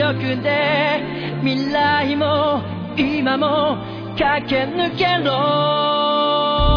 力で未来も今も駆け抜けろ。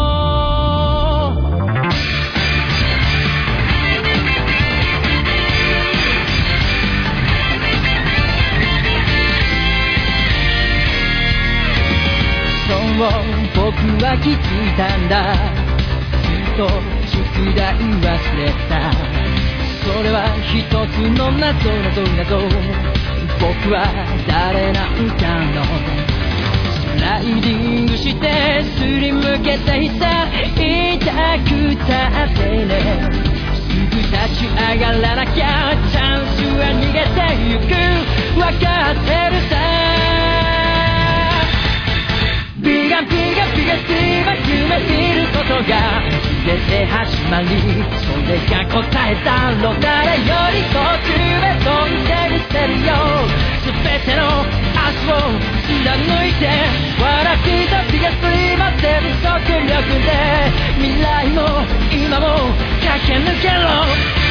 そう僕は気づいたんだ。ずっと宿題忘れた。それは一つの謎。僕は誰なんかのスライディングしてすりむけた膝痛くたってね。すぐ立ち上がらなきゃチャンスは逃げてゆく。わかってるさ。ビガ夢見ることが全て始まり、それが答えだろう。誰より途中へ飛んでみせるよ。全ての明日を貫いて笑きたビガスリマ全速力で未来も今も駆け抜けろ。